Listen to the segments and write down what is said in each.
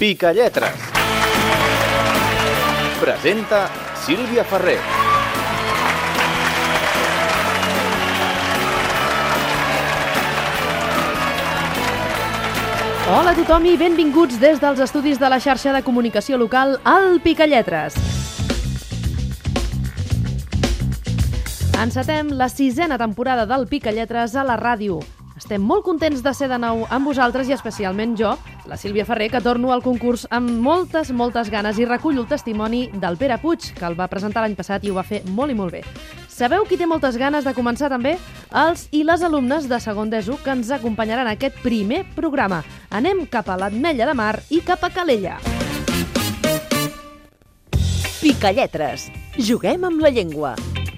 Picalletres. Presenta Sílvia Ferrer. Hola a tothom i benvinguts des dels estudis de la xarxa de comunicació local al Picalletres. Encetem la 6a temporada del Picalletres a la ràdio. Estem molt contents de ser de nou amb vosaltres i especialment jo, la Sílvia Ferrer, que torno al concurs amb moltes ganes i recullo el testimoni del Pere Puig, que el va presentar l'any passat i ho va fer molt i molt bé. Sabeu qui té moltes ganes de començar també? Els i les alumnes de segon d'ESO que ens acompanyaran en aquest primer programa. Anem cap a l'Ametlla de Mar i cap a Calella. Picalletres. Juguem amb la llengua.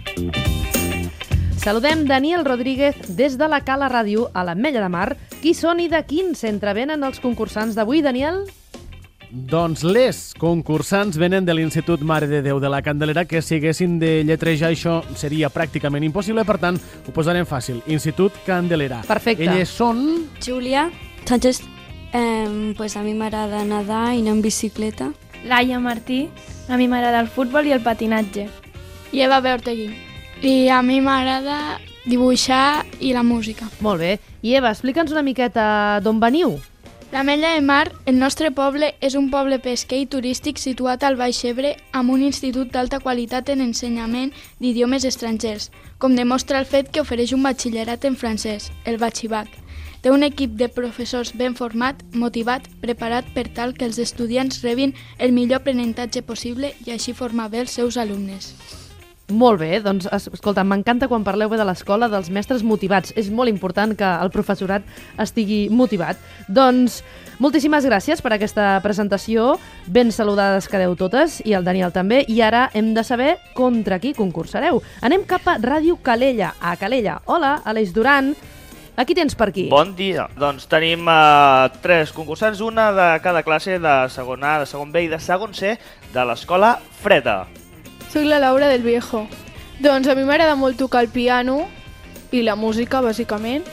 Saludem Daniel Rodríguez des de la Cala Ràdio a l'Ametlla de Mar. Qui són i de quin centre venen els concursants d'avui, Daniel? Doncs les concursants venen de l'Institut Mare de Déu de la Candelera, que si haguessin de lletrejar això seria pràcticament impossible, per tant, ho posarem fàcil. Institut Candelera. Perfecte. Elles són... Júlia Sánchez. Pues a mi m'agrada nedar i anar en bicicleta. Laia Martí. A mi m'agrada el futbol i el patinatge. I Eva Bertegui. I a mi m'agrada dibuixar i la música. Molt bé. I Eva, explica'ns una miqueta d'on veniu. L'Ametlla de Mar, el nostre poble, és un poble pesquer i turístic situat al Baix Ebre amb un institut d'alta qualitat en ensenyament d'idiomes estrangers, com demostra el fet que ofereix un batxillerat en francès, el Batxibac. Té un equip de professors ben format, motivat, preparat per tal que els estudiants rebin el millor aprenentatge possible i així formar bé els seus alumnes. Molt bé, doncs, escolta, m'encanta quan parleu bé de l'escola, dels mestres motivats. És molt important que el professorat estigui motivat. Doncs, moltíssimes gràcies per aquesta presentació. Ben saludades quedeu totes, i el Daniel també. I ara hem de saber contra qui concursareu. Anem cap a Ràdio Calella, a Calella. Hola, Aleix Duran. A qui tens per aquí? Bon dia. Doncs tenim 3 concursants, una de cada classe, de segon A, de segon B i de segon C, de l'escola Freda. Soc la Laura del Viejo. Doncs a mi m'agrada molt tocar el piano i la música, bàsicament.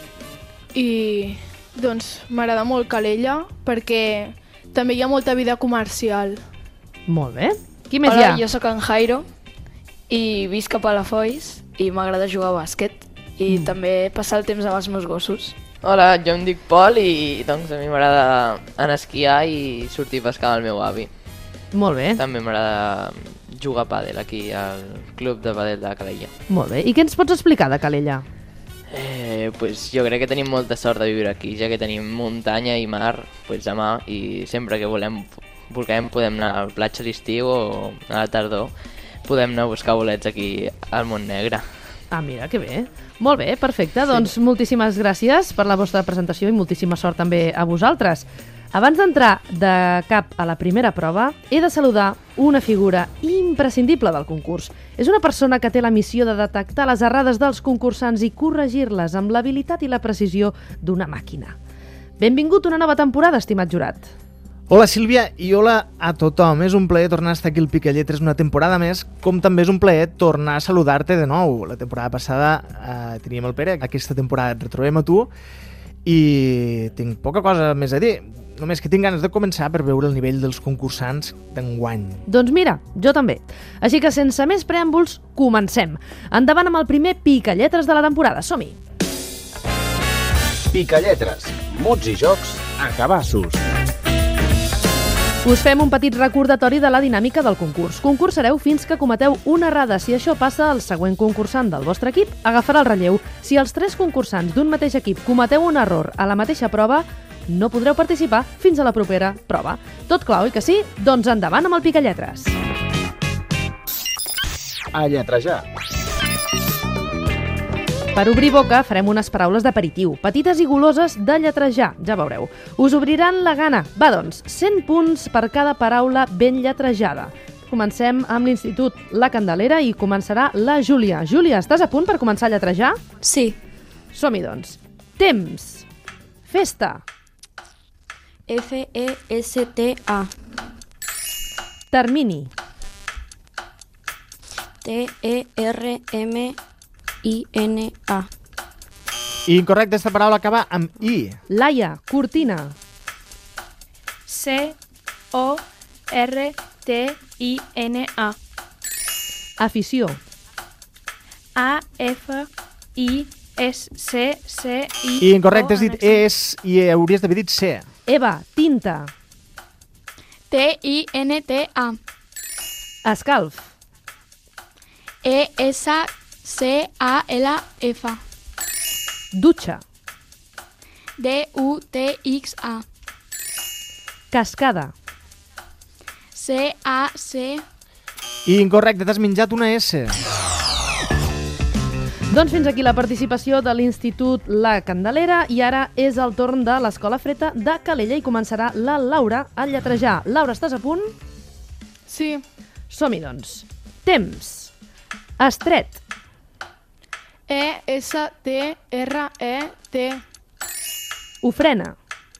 I doncs m'agrada molt Calella perquè també hi ha molta vida comercial. Molt bé. Qui més hi ha? Hola, jo sóc en Jairo i visc a Palafolls i m'agrada jugar a bàsquet i també passar el temps amb els meus gossos. Hola, jo em dic Pol i doncs a mi m'agrada anar a esquiar i sortir a pescar amb el meu avi. Molt bé. També m'agrada jugar a pàdel aquí al club de pàdel de Calella. Molt bé. I què ens pots explicar de Calella? Pues jo crec que tenim molta sort de viure aquí, ja que tenim muntanya i mar a mà i sempre que volem podem anar a la platja a l'estiu o a la tardor podem anar a buscar bolets aquí al Montnegre. Ah, mira, que bé. Molt bé, perfecte. Sí. Doncs moltíssimes gràcies per la vostra presentació i moltíssima sort també a vosaltres. Abans d'entrar de cap a la primera prova, he de saludar una figura imprescindible del concurs. És una persona que té la missió de detectar les errades dels concursants i corregir-les amb l'habilitat i la precisió d'una màquina. Benvingut una nova temporada, estimat jurat. Hola Sílvia i hola a tothom. És un plaer tornar a estar aquí al Picalletres una temporada més, com també és un plaer tornar a saludar-te de nou. La temporada passada teníem el Pere, aquesta temporada et retrobem a tu i tinc poca cosa més a dir. Només que tinc ganes de començar per veure el nivell dels concursants d'enguany. Doncs mira, jo també. Així que sense més preàmbuls, comencem. Endavant amb el primer Picalletres de la temporada. Som-hi! Picalletres. Mots i jocs a cabassos. Us fem un petit recordatori de la dinàmica del concurs. Concursareu fins que cometeu una errada. Si això passa, el següent concursant del vostre equip agafarà el relleu. Si els 3 concursants d'un mateix equip cometeu un error a la mateixa prova, no podreu participar fins a la propera prova. Tot clar, oi que sí? Doncs endavant amb el Picalletres. A lletrejar. Per obrir boca farem unes paraules d'aperitiu, petites i goloses de lletrejar, ja veureu. Us obriran la gana. Va, doncs, 100 punts per cada paraula ben lletrejada. Comencem amb l'Institut La Candelera i començarà la Júlia. Júlia, estàs a punt per començar a lletrejar? Sí. Som-hi, doncs. Temps. Festa. F-E-S-T-A. Termini. T-E-R-M-I-N-A. Incorrecte, aquesta paraula acaba amb I. Laia, cortina. C F-O-R-T-I-N-A. Afició. A-F-I-S-C-C-I. Incorrecte, has dit és i hauries d'haver dit C. Eva, tinta. T-I-N-T-A. Escalf. E-S-C-A-L-F. Dutxa. D-U-T-X-A. Cascada. C-A-C. Incorrecte, t'has menjat una S. Doncs fins aquí la participació de l'Institut La Candelera i ara és el torn de l'Escola Freta de Calella i començarà la Laura a lletrejar. Laura, estàs a punt? Sí. Som-hi, doncs. Temps. Estret. E-S-T-R-E-T. Ofrena.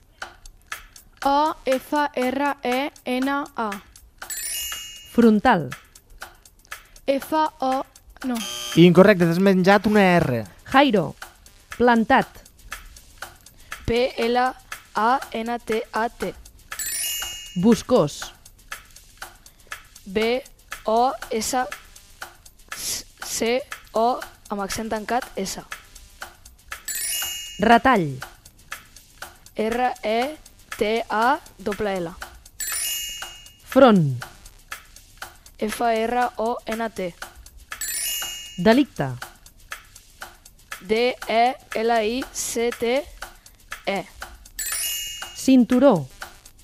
O-F-R-E-N-A. Frontal. F-O... No. Incorrecte, t'has menjat una R. Jairo. Plantat. P-L-A-N-T-A-T. Boscós. B-O-S-C-O amb accent tancat S. Retall. R-E-T-A-L-L. Front. F-R-O-N-T. Delicte. D-E-L-I-C-T-E. Cinturó.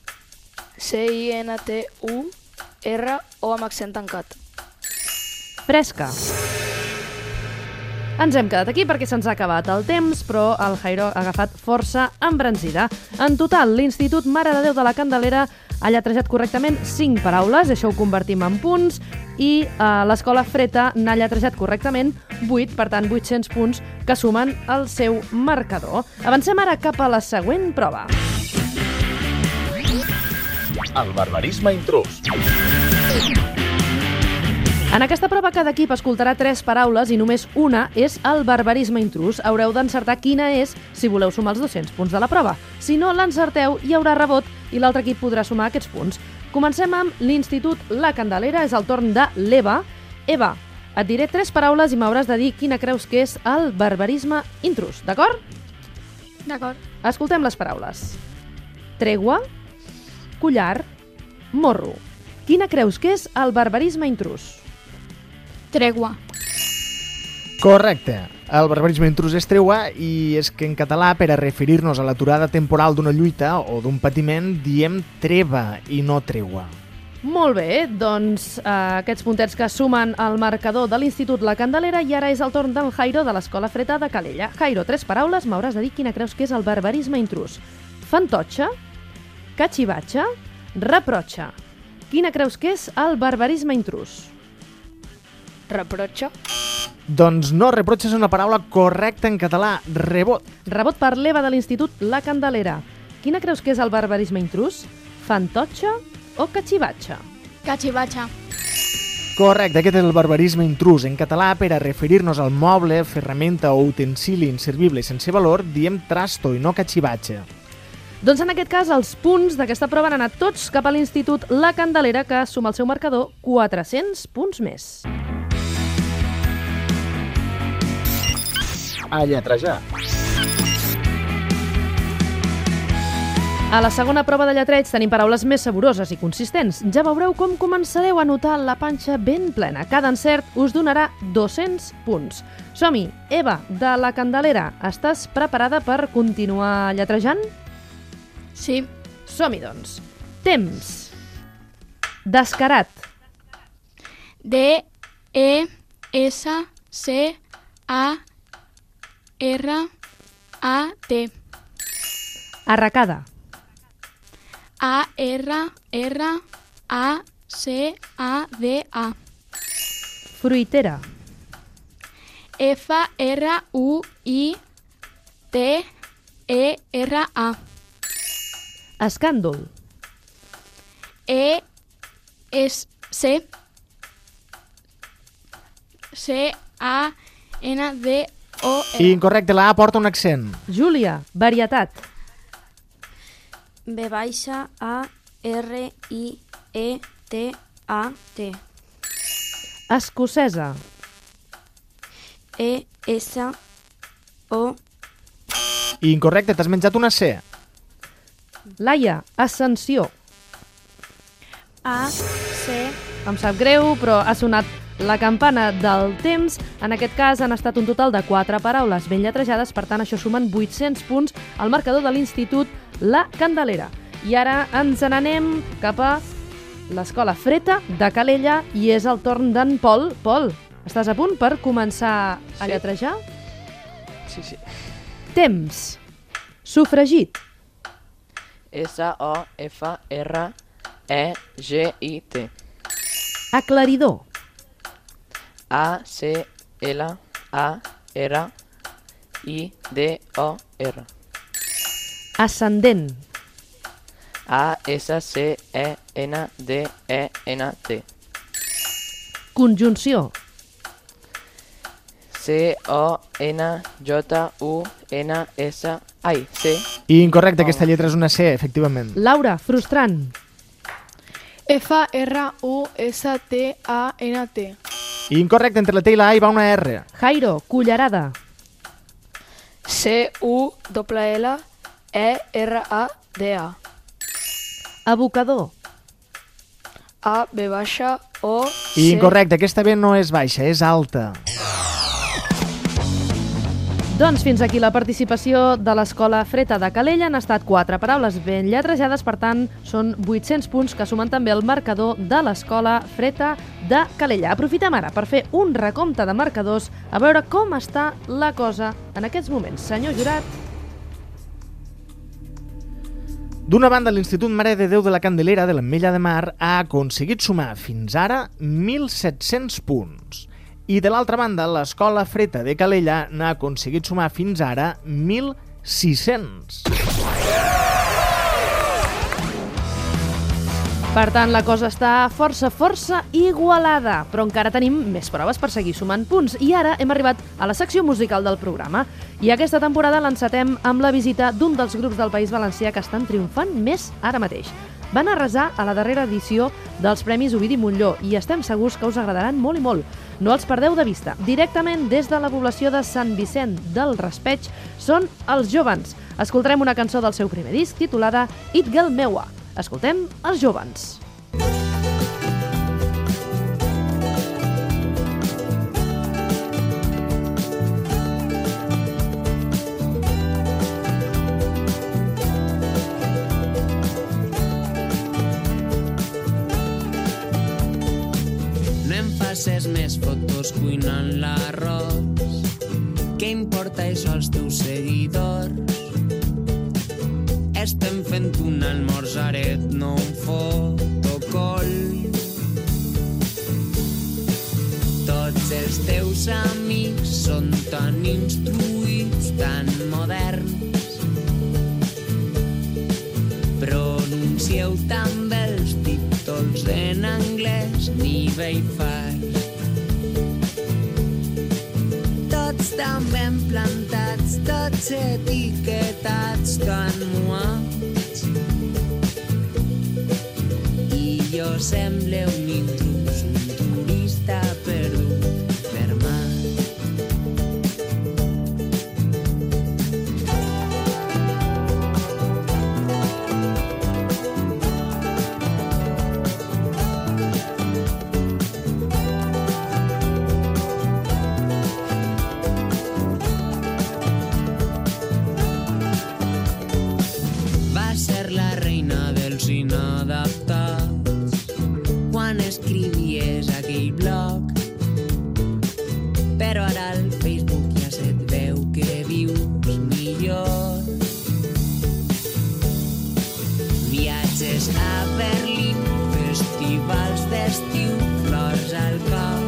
C-I-N-T-U-R-O amb accent tancat. Fresca. Ens hem quedat aquí perquè se'ns ha acabat el temps, però el Jairo ha agafat força embranzida. En total, l'Institut Mare de Déu de la Candelera ha lletrejat correctament 5 paraules, això ho convertim en punts, i l'Escola Freta n'ha lletrejat correctament 8, per tant 800 punts que sumen al seu marcador. Avancem ara cap a la següent prova. El barbarisme intrús. En aquesta prova cada equip escoltarà 3 paraules i només una és el barbarisme intrús. Haureu d'encertar quina és si voleu sumar els 200 punts de la prova. Si no l'encerteu, hi haurà rebot i l'altre equip podrà sumar aquests punts. Comencem amb l'Institut La Candelera. És el torn de l'Eva. Eva, et diré 3 paraules i m'hauràs de dir quina creus que és el barbarisme intrús, d'acord? D'acord. Escoltem les paraules. Tregua, collar, morro. Quina creus que és el barbarisme intrús? Tregua. Correcte. El barbarisme intrús és tregua i és que en català, per a referir-nos a l'aturada temporal d'una lluita o d'un patiment, diem treva i no tregua. Molt bé, doncs aquests puntets que sumen al marcador de l'Institut La Candelera i ara és el torn del Jairo de l'Escola Freta de Calella. Jairo, 3 paraules, m'hauràs de dir quina creus que és el barbarisme intrús. Fantotxa, catxivatxa, reprotxa. Quina creus que és el barbarisme intrús? Reprotxa. Doncs no, reprotxa és una paraula correcta en català, rebot. Rebot per l'Eva de l'Institut La Candelera. Quina creus que és el barbarisme intrús? Fantotxa o catxivatxa? Catxivatxa. Correcte, aquest és el barbarisme intrús. En català, per a referir-nos al moble, ferramenta o utensili inservible i sense valor, diem trasto i no catxivatxa. Doncs en aquest cas els punts d'aquesta prova han anat tots cap a l'Institut La Candelera, que suma al seu marcador 400 punts més. A lletrejar. A la segona prova de lletreig tenim paraules més saboroses i consistents. Ja veureu com començareu a notar la panxa ben plena. Cada encert us donarà 200 punts. Som-hi! Eva, de La Candelera, estàs preparada per continuar lletrejant? Sí. Som-hi, doncs. Temps. Descarat. D-E-S-C-A-R-A-T. Arracada. A-R-R-A-C-A-D-A. Fruitera. F-R-U-I-T-E-R-A. Escàndol. E-S-C-A-N-D-O-L. Incorrecte, la A porta un accent. Júlia, varietat. B-A-R-I-E-T. E-S-C-O-R-I-E-T-A-T. Escocesa. E-S-O. Incorrecte, t'has menjat una C. Laia, Ascensió. A-C. Em sap greu, però ha sonat la campana del temps. En aquest cas han estat un total de 4 paraules ben lletrejades, per tant això sumen 800 punts al marcador de l'Institut La Candelera. I ara ens n'anem cap a l'Escola Freta de Calella i és el torn d'en Pol. Pol, estàs a punt per començar a lletrejar? Sí, sí. Temps. Sofregit. S-O-F-R-E-G-I-T. Aclaridor. A-C-L-A-R-I-D-O-R. Ascendent. A-S-C-E-N-D-E-N-T. Conjunció. C-O-N-J-U-N-S... Ai, C. Incorrecte, aquesta lletra és una C, efectivament. Laura, frustrant. F-R-U-S-T-A-N-T. Incorrecte, entre la T i la A hi va una R. Jairo, cullerada. C-U-L-L-E-R-A-D-A. Abocador. A-B-O-C. Incorrecte, aquesta B no és baixa, és alta. Doncs fins aquí la participació de l'Escola Freta de Calella. Han estat 4 paraules ben lletrejades, per tant, són 800 punts que sumen també el marcador de l'Escola Freta de Calella. Aprofitem ara per fer un recompte de marcadors a veure com està la cosa en aquests moments. Senyor jurat. D'una banda, l'Institut Mare de Déu de la Candelera de l'Ametlla de Mar ha aconseguit sumar fins ara 1.700 punts. I de l'altra banda, l'Escola Freta de Calella n'ha aconseguit sumar fins ara 1.600. Per tant, la cosa està força igualada, però encara tenim més proves per seguir sumant punts. I ara hem arribat a la secció musical del programa. I aquesta temporada l'encetem amb la visita d'un dels grups del País Valencià que estan triomfant més ara mateix. Van arrasar a la darrera edició dels Premis Ovidi Montllor i estem segurs que us agradaran molt i molt. No els perdeu de vista. Directament des de la població de Sant Vicent del Raspeig són els Jovens. Escoltarem una cançó del seu primer disc titulada It Girl Meua. Escoltem els Jovens. Més fotos cuinant l'arròs. Què importa això als teus seguidors? Estem fent un almorzaret, no un fotocol. Tots els teus amics són tan instruïts, tan moderns. Pronuncieu també els títols en anglès, nivell fars. Tots tan ben plantats, tots etiquetats, tan muats. I jo semble un intrus, un turista perdut per mar. Inadaptats quan escrivies aquell blog, però ara al Facebook ja se't veu que vius millor. Viatges a Berlín, festivals d'estiu, flors al cor,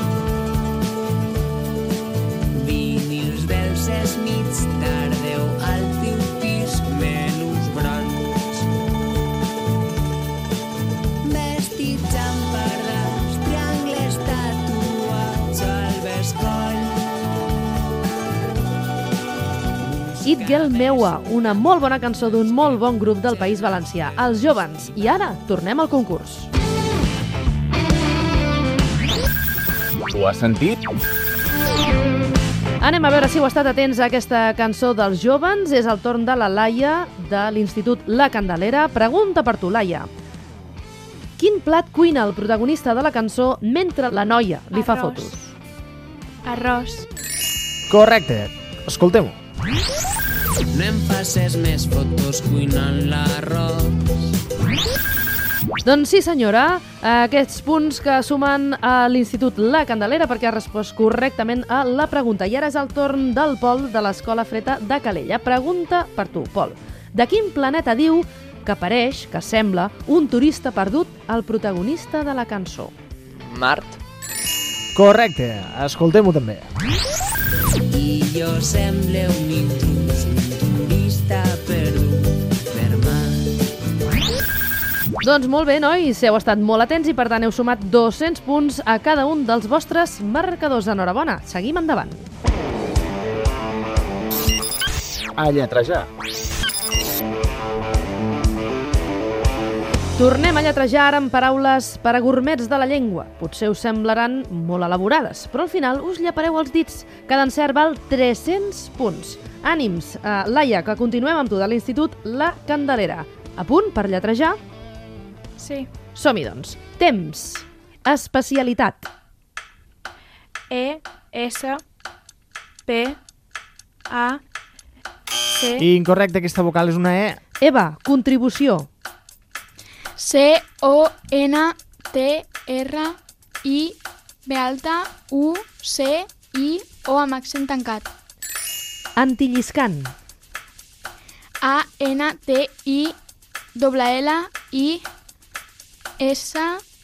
vinils dels Smiths, tardeu al teu pis, menús broncs. Triangles, It Girl Meua, una molt bona cançó d'un molt bon grup del País Valencià, els Jóvens. I ara tornem al concurs. Ho has sentit? Anem a veure si heu estat atents a aquesta cançó dels Jóvens. És el torn de la Laia, de l'Institut La Candelera. Pregunta per tu, Laia. Quin plat cuina el protagonista de la cançó mentre la noia li fa fotos? Arròs. Correcte. Escoltem-ho. No em facis més fotos cuinant l'arròs. Doncs sí, senyora, aquests punts que sumen a l'Institut La Candelera perquè ha respost correctament a la pregunta. I ara és el torn del Pol de l'Escola Freta de Calella. Pregunta per tu, Pol. De quin planeta diu que apareix, que sembla, un turista perdut al protagonista de la cançó? Mart. Correcte. Escoltem-ho també. I jo sembla un intrus, un turista perdut per mar. Doncs molt bé, nois, heu estat molt atents i per tant heu sumat 200 punts a cada un dels vostres marcadors. Enhorabona, seguim endavant. A lletrejar. Tornem a lletrejar ara amb paraules per a gourmets de la llengua. Potser us semblaran molt elaborades, però al final us llapareu els dits. Cada encert val 300 punts. Ànims, Laia, que continuem amb tu de l'Institut La Candelera. A punt per lletrejar? Sí. Som-hi, doncs. Temps. Especialitat. E, S, P, A, C. Incorrecte, aquesta vocal és una E. Eva, contribució. C, O, N, T, R, I, B alta, U, C, I, O amb accent tancat. Antilliscant. A, N, T, I, L, I, S,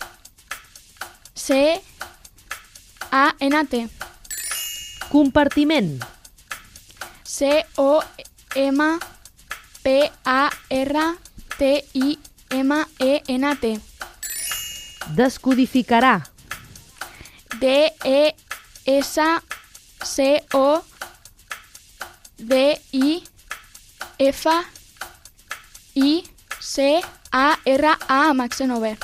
C, A, N, T. Compartiment. C, O, M, P, A, R, T, I, M, E, N, T. Descodificarà. D, E, S, C, O, D, I, F, I, C, A, R, A amb accent obert.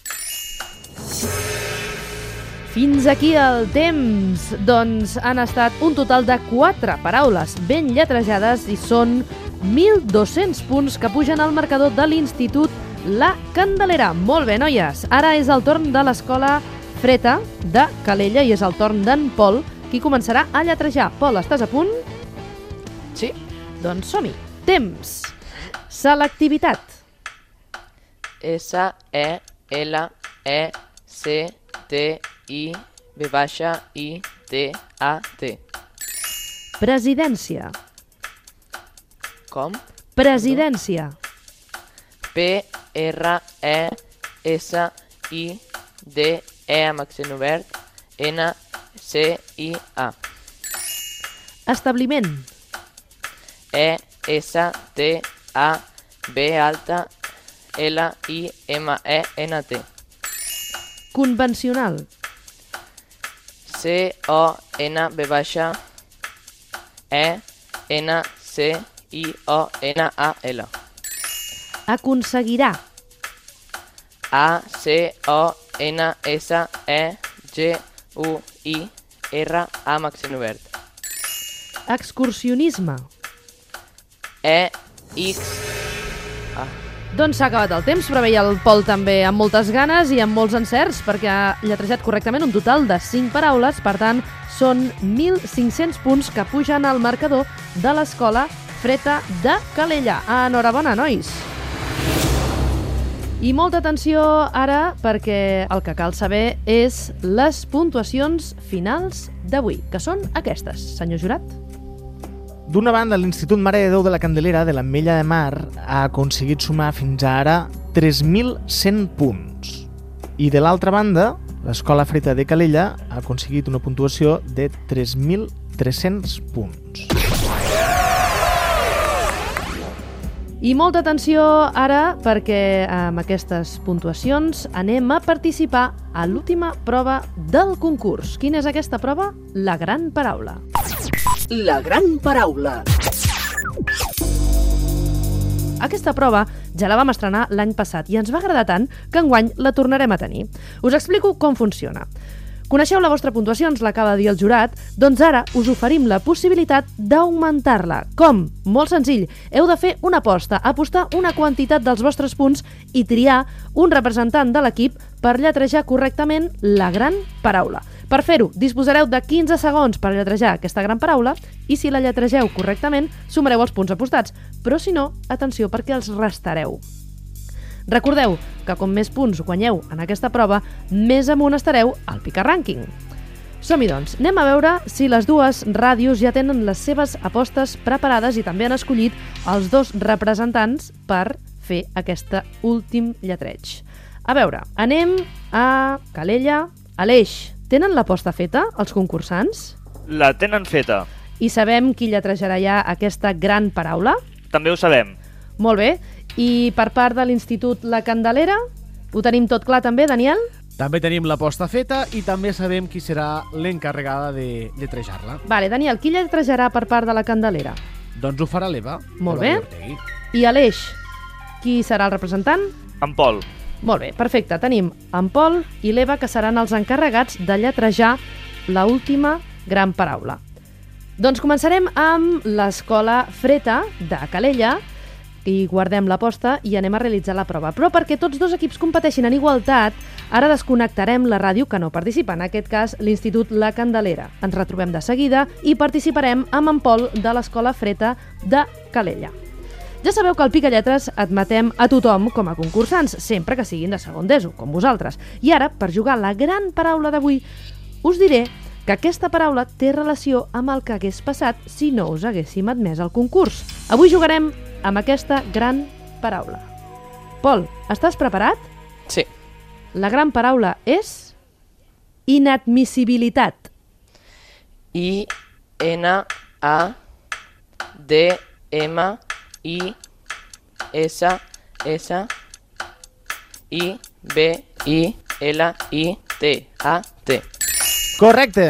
Fins aquí el temps. Doncs han estat un total de 4 paraules ben lletrejades i són 1.200 punts que pugen al marcador de l'Institut La Candelera. Molt bé, noies. Ara és el torn de l'Escola Freta de Calella i és el torn d'en Pol, qui començarà a lletrejar. Pol, estàs a punt? Sí. Doncs som-hi. Temps. Selectivitat. S, E, L, E, C, T, I, V baixa, I, T, A, T. Presidència. Com? Presidència. P, R, E, S, I, D, E amb accent obert, N, C, I, A. Establiment. E, S, T, A, B alta, L, I, M, E, N, T. Convencional. C, O, N, B baixa, E, N, C, I, O, N, A, L. Aconseguirà. A, C, O, N, S, E, G, U, I, R, A amb accent obert. Excursionisme. E, X, A. Doncs s'ha acabat el temps, però veia el Pol també amb moltes ganes i amb molts encerts, perquè ha lletrejat correctament un total de 5 paraules, per tant, són 1.500 punts que pugen al marcador de l'Escola Freta de Calella. Enhorabona, nois! I molta atenció ara, perquè el que cal saber és les puntuacions finals d'avui, que són aquestes, senyor jurat. D'una banda, l'Institut Mare de Déu de la Candelera de l'Ametlla de Mar ha aconseguit sumar fins ara 3.100 punts. I de l'altra banda, l'Escola Freta de Calella ha aconseguit una puntuació de 3.300 punts. I molta atenció ara perquè amb aquestes puntuacions anem a participar a l'última prova del concurs. Quina és aquesta prova? La gran paraula. La gran paraula. Aquesta prova ja la vam estrenar l'any passat i ens va agradar tant que enguany la tornarem a tenir. Us explico com funciona. Coneixeu la vostra puntuació, ens l'acaba de dir el jurat, doncs ara us oferim la possibilitat d'augmentar-la. Com? Molt senzill. Heu de fer una aposta, apostar una quantitat dels vostres punts i triar un representant de l'equip per lletrejar correctament la gran paraula. Per fer-ho, disposareu de 15 segons per lletrejar aquesta gran paraula i si la lletregeu correctament, sumareu els punts apostats. Però si no, atenció perquè els restareu. Recordeu que com més punts guanyeu en aquesta prova, més amunt estareu al Pica Rànquing. Som-hi doncs, anem a veure si les dues ràdios ja tenen les seves apostes preparades i també han escollit els dos representants per fer aquest últim lletreig. A veure, anem a Calella, Aleix. Tenen l'aposta feta, els concursants? La tenen feta. I sabem qui lletrejarà ja aquesta gran paraula? També ho sabem. Molt bé. I per part de l'Institut La Candelera, ho tenim tot clar també, Daniel? També tenim l'aposta feta i també sabem qui serà l'encarregada de lletrejar-la. Vale, Daniel, qui lletrejarà per part de La Candelera? Doncs ho farà l'Eva. Molt bé. I Aleix, qui serà el representant? En Pol. Molt bé, perfecte. Tenim en Pol i l'Eva, que seran els encarregats de lletrejar l'última gran paraula. Doncs començarem amb l'Escola Freta de Calella, i guardem l'aposta i anem a realitzar la prova. Però perquè tots dos equips competeixin en igualtat, ara desconnectarem la ràdio que no participa, en aquest cas l'Institut La Candelera. Ens retrobem de seguida i participarem amb en Pol de l'Escola Freta de Calella. Ja sabeu que al Pica Lletres admetem a tothom com a concursants, sempre que siguin de segon d'ESO, com vosaltres. I ara, per jugar la gran paraula d'avui, us diré que aquesta paraula té relació amb el que hagués passat si no us haguéssim admès al concurs. Avui jugarem amb aquesta gran paraula. Pol, estàs preparat? Sí. La gran paraula és inadmissibilitat. I-N-A-D-M-I-S-S-I-B-I-L-I-T-A-T. Correcte.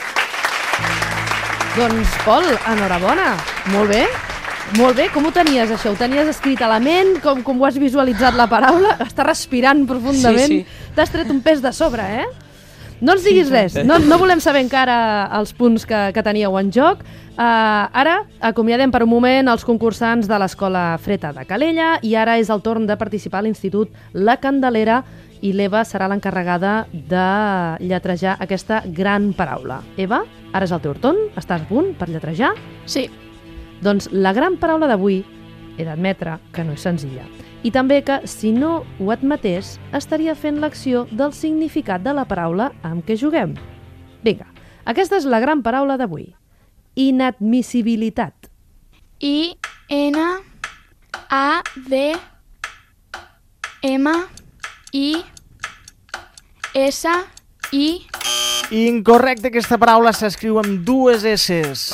Doncs, Pol, enhorabona. Molt bé. Molt bé, com ho tenies, això? Ho tenies escrit a la ment? Com ho has visualitzat la paraula? Estàs respirant profundament. Sí. T'has tret un pes de sobre, eh? No ens diguis res. No volem saber encara els punts que teníeu en joc. Ara acomiadem per un moment els concursants de l'Escola Freta de Calella i ara és el torn de participar a l'Institut La Candelera i l'Eva serà l'encarregada de lletrejar aquesta gran paraula. Eva, ara és el teu torn. Estàs a punt per lletrejar? Sí. Doncs la gran paraula d'avui he d'admetre que no és senzilla. I també que, si no ho admetés, estaria fent l'acció del significat de la paraula amb què juguem. Vinga, aquesta és la gran paraula d'avui. Inadmissibilitat. I-N-A-D-M-I-S-I. Incorrecte, aquesta paraula s'escriu amb dues S's.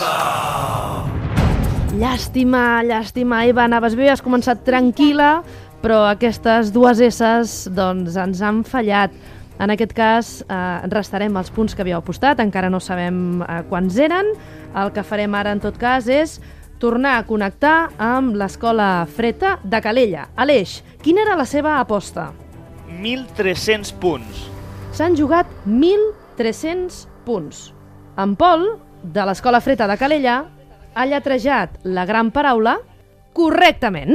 Llàstima, Eva, anaves bé, has començat tranquil·la, però aquestes dues S's doncs, ens han fallat. En aquest cas, restarem els punts que havíeu apostat, encara no sabem quants eren. El que farem ara, en tot cas, és tornar a connectar amb l'Escola Freta de Calella. Aleix, quina era la seva aposta? 1.300 punts. S'han jugat 1.300 punts. En Pol, de l'Escola Freta de Calella, ha lletrejat la gran paraula correctament.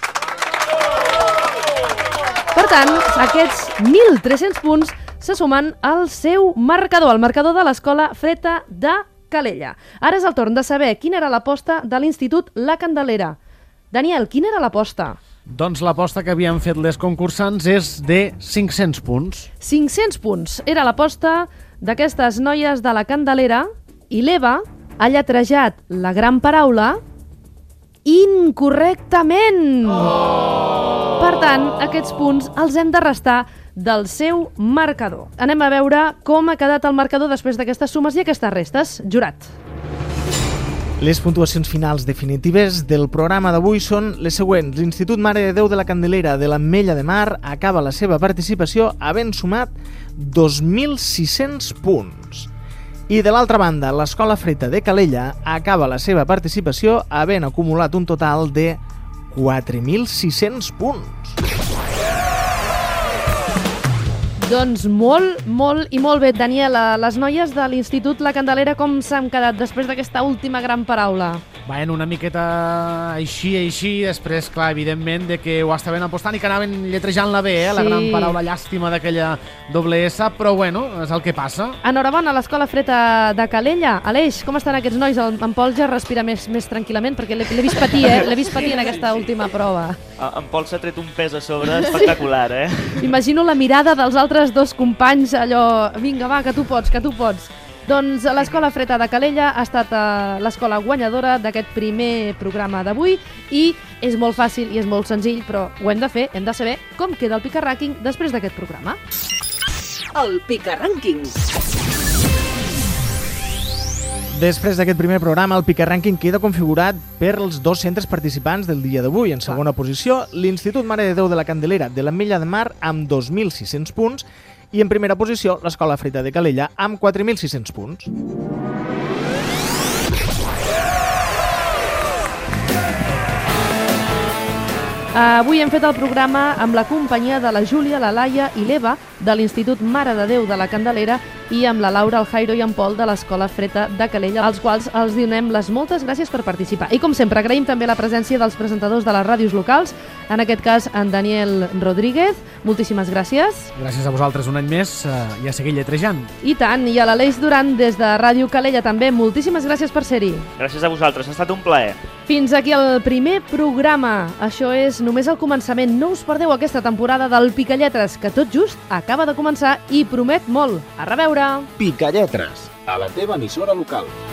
Per tant, aquests 1.300 punts se sumen al seu marcador, el marcador de l'Escola Freta de Calella. Ara és el torn de saber quina era l'aposta de l'Institut La Candelera. Daniel, quina era l'aposta? Doncs l'aposta que havien fet les concursants és de 500 punts. 500 punts. Era l'aposta d'aquestes noies de La Candelera i l'Eva ha lletrejat la gran paraula incorrectament. Per tant, aquests punts els hem de restar del seu marcador. Anem a veure com ha quedat el marcador després d'aquestes sumes i aquestes restes. Jurat. Les puntuacions finals definitives del programa d'avui són les següents. L'Institut Mare de Déu de la Candelera de l'Ametlla de Mar acaba la seva participació havent sumat 2.600 punts. I de l'altra banda, l'Escola Freta de Calella acaba la seva participació havent acumulat un total de 4.600 punts. Doncs molt, molt i molt bé. Daniel, les noies de l'Institut La Candelera com s'han quedat després d'aquesta última gran paraula? Van una miqueta així, després, clar, evidentment, de que ho estaven apostant i que anaven lletrejant-la bé, la gran paraula llàstima d'aquella doble S, però bueno, és el que passa. Enhorabona a l'Escola Freta de Calella. Aleix, com estan aquests nois? En Pol ja respira més tranquil·lament, perquè l'he vist patir, l'he vist patir en aquesta última prova. En Pol s'ha tret un pes a sobre espectacular, Imagino la mirada dels altres dos companys, allò, vinga, va, que tu pots. Doncs l'Escola Freta de Calella ha estat l'escola guanyadora d'aquest primer programa d'avui i és molt fàcil i és molt senzill, però ho hem de fer, hem de saber com queda el Pica Rànquing després d'aquest programa. El Pica Rànquing. Després d'aquest primer programa, el Pica Rànquing queda configurat per els dos centres participants del dia d'avui. En segona posició, l'Institut Mare de Déu de la Candelera de l'Ametlla de Mar amb 2.600 punts i en primera posició l'Escola Freta de Calella amb 4.600 punts. Avui hem fet el programa amb la companyia de la Júlia, la Laia i l'Eva de l'Institut Mare de Déu de la Candelera i amb la Laura, el Jairo i en Pol de l'Escola Freta de Calella, als quals els donem les moltes gràcies per participar. I com sempre, agraïm també la presència dels presentadors de les ràdios locals, en aquest cas en Daniel Rodríguez. Moltíssimes gràcies. Gràcies a vosaltres un any més i a seguir lletrejant. I tant, i a l'Aleix Duran des de Ràdio Calella també. Moltíssimes gràcies per ser-hi. Gràcies a vosaltres, ha estat un plaer. Fins aquí el primer programa. Això és només el començament. No us perdeu aquesta temporada del Picalletres, que tot just acaba de començar i promet molt. A reveure! Picalletres, a la teva emissora local.